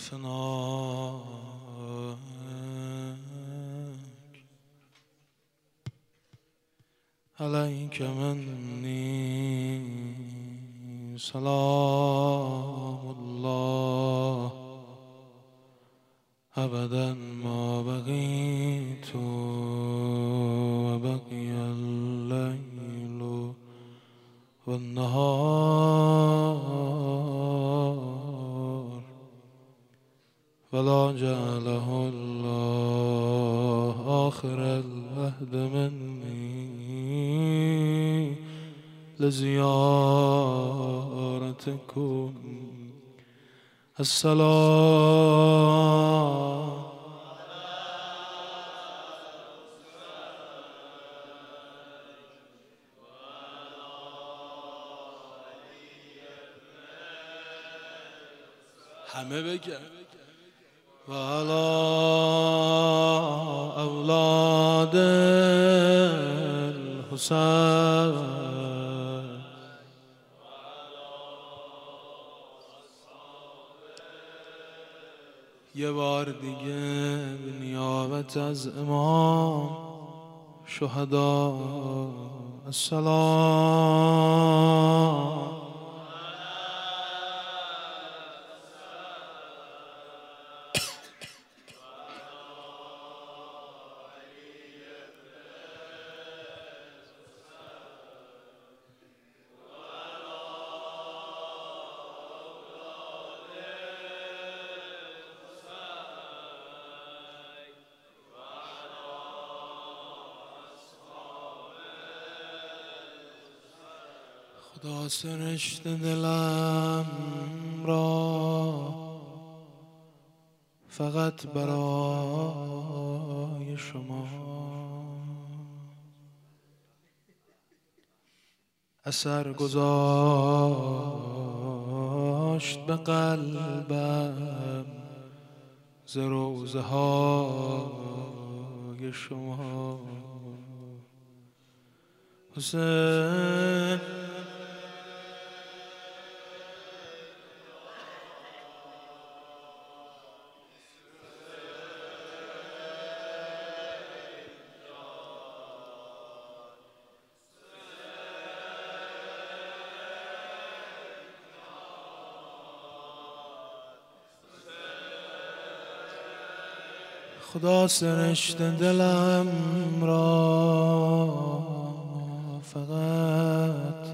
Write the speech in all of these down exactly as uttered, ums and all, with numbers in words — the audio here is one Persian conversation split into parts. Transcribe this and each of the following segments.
ثناءك عليك مني سلام الله أبدا ما بقيت وبقي الليل والنهار ولا جعله الله آخر العهد مني لزيارتكم السلام همه بگه و علی اولاد الحسین یه بار دیگه به نیابت از امام شهدا السلام خدا سرشت دلم را فقط برای شما اثر گذاشت به قلبم ز روزه های شما حسین خدا سرشت دلم را فقط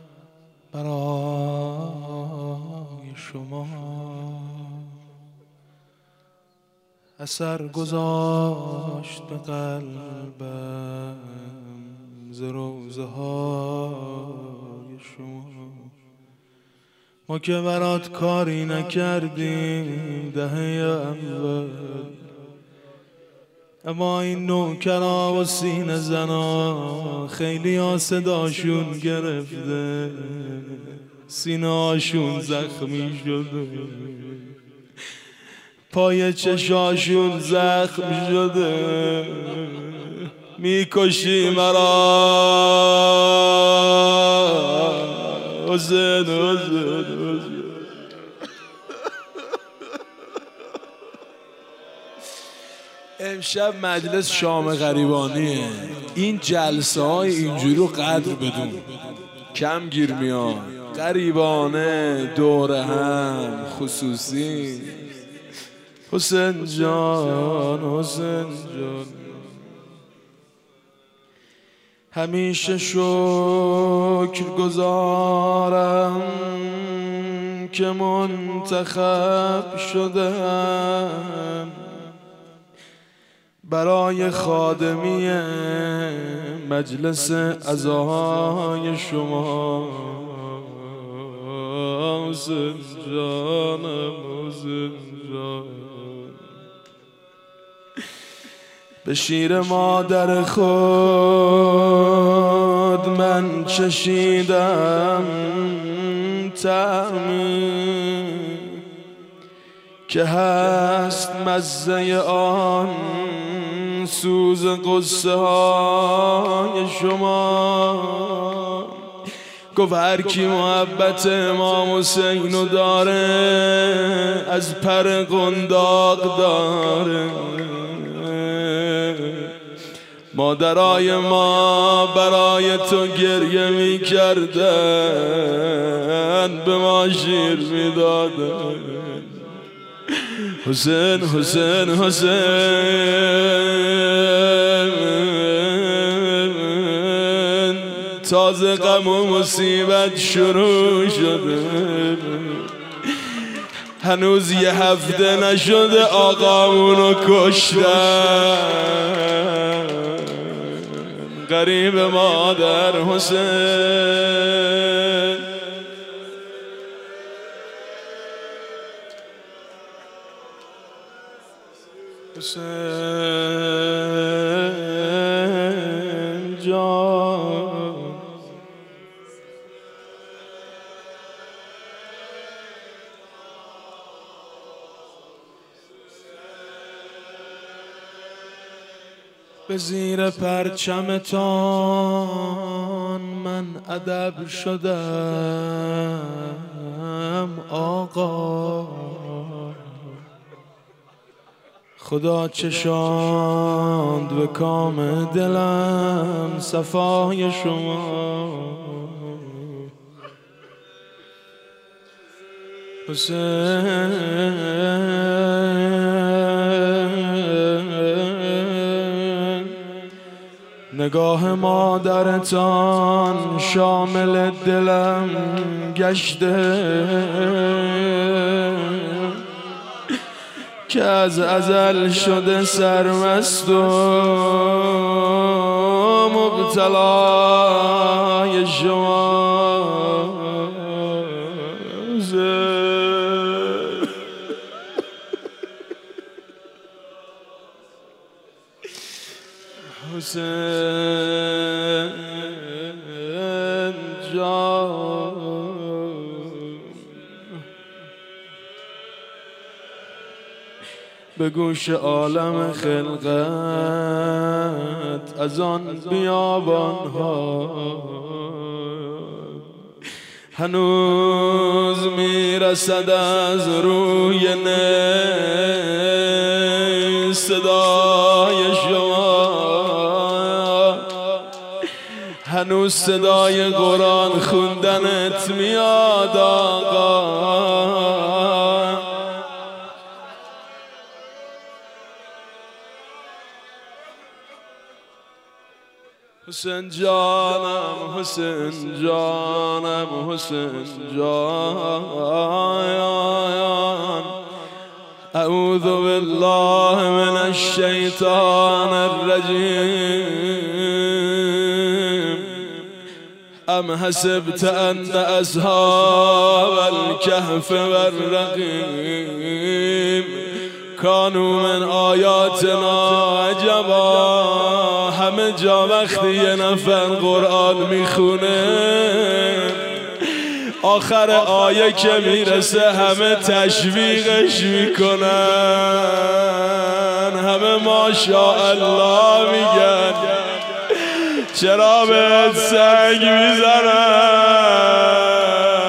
برای شما اثر گذاشت به قلبم ز روزه های شما ما که برات کاری نکردیم دهه اول اما این نوکرا و سینه زنا خیلی ها صداشون گرفته سینه هاشون زخمی شده پای چشاشون زخم شده میکشی مرا حسین حسین حسین امشب مجلس شام غریبانیه این جلسه های اینجوری رو قدر بدون کم گیر میاد غریبانه دوره هم خصوصی حسین جان حسین جان همیشه شکر گزارم که منتخب شدم برای خادمی مجلس عزای شما حسین جانم حسین جان به شیر مادر خود من چشیدم طعمی که هست مزه آن سوز قصه های شما گفت هر کی محبت امام حسینو داره از پر قنداق داره. مادرای ما برای تو گریه می کردن، به ما شیر می دادن. حسین حسین حسین تازه غم و مصیبت شروع شده، هنوز یه هفته نشده آقامونو کشتن. غریب مادر حسین، حسین جان. به زیر پرچمتان من ادب شدم آقا، خدا چشاند به کام دلم صفای شما. حسین نگاه مادرتان شامل دلم گشته که از ازل شده سرمست و مبتلای شما. حسین جان به گوش عالم خلقت از آن بیابان ها هنوز میرسد از روی نی صدای شما، هنوز صدای قرآن خوندنت میاد آقا. حسین جانم حسین جانم حسین جان، اعوذ بالله من الشیطان الرجیم. ام حسبت ان اصحاب الكهف والرقیم کانوا من آیاتنا عجبا. همه جا وقتی یه نفر قرآن میخونه آخر آیه که میرسه همه تشویقش میکنن، همه ماشاءالله میگن، چرا بهت سنگ میزنن.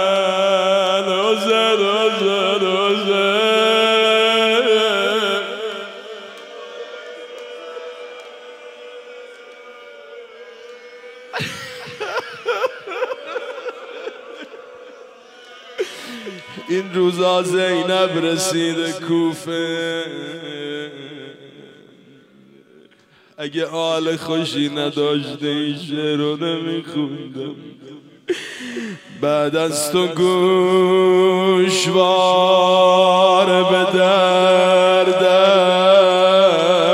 حسین حسین حسین این روزا زینب رسیده کوفه، اگه حال خوشی نداشته این شعر رو نمیخوندم. بعد از تو گوشوار به دردم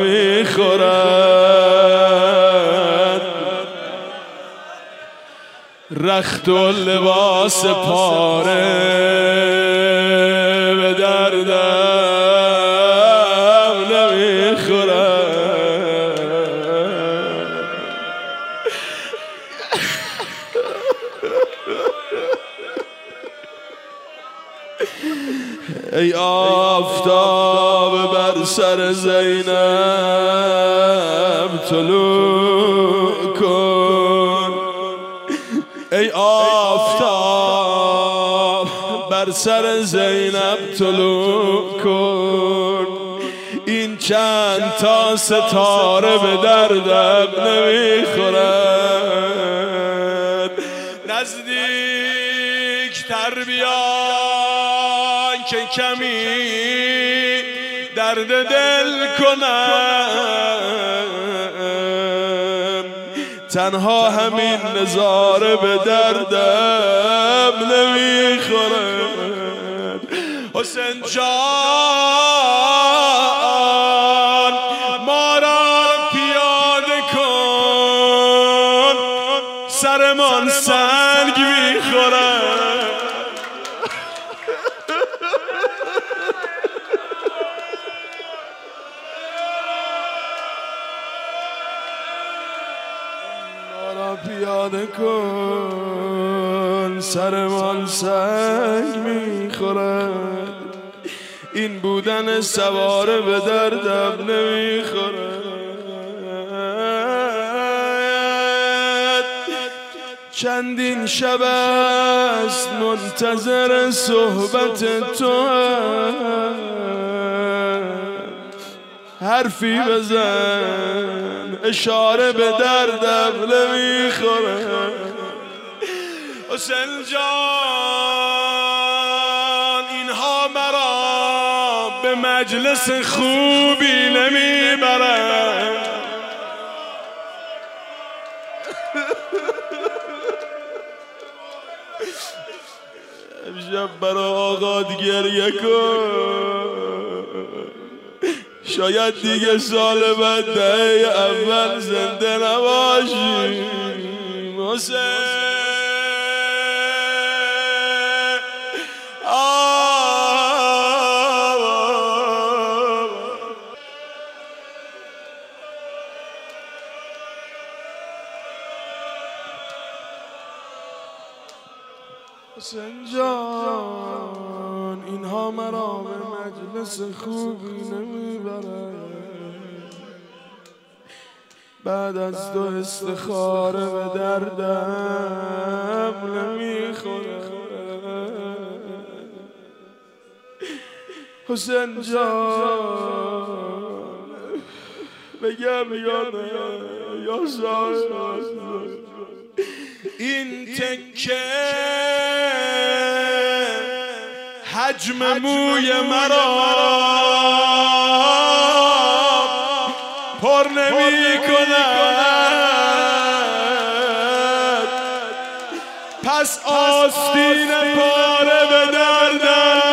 نمیخورد، رخت و لباس پاره به دردم نمیخورد. ای آفتاب بر سر زینب طلوع کن، ای آفتاب بر سر زینب طلوع کن، این چند تا ستاره به دردم نمیخورد. نزدیک تر بیان که کمی درد دل کنم، تنها همین نظاره به دردم نمیخورد. حسین جان ما را پیاده کن، سرمان سنگ میخورد. پیاده کن، سرمان سنگ میخورد. این بودن سواره به دردم نمیخورد. چندین شب است منتظر صحبت تو، حرفی بزن اشاره به دردم نمیخوره. حسین جان اینها مرا به مجلس خوبی نمیبرن، امشب برا آقات گریه کن، شاید دیگه سال بعد دهه اول زنده نباشی. حسین حسین جان اینها مرا به مجلس خوبی نمیبرن، بعد از تو استخاره به دردم نمیخوره. حسین جان بگم یا نه یا شاید این تکه حجم موی مرا پر نمی کند، پس آستین پاره به دردم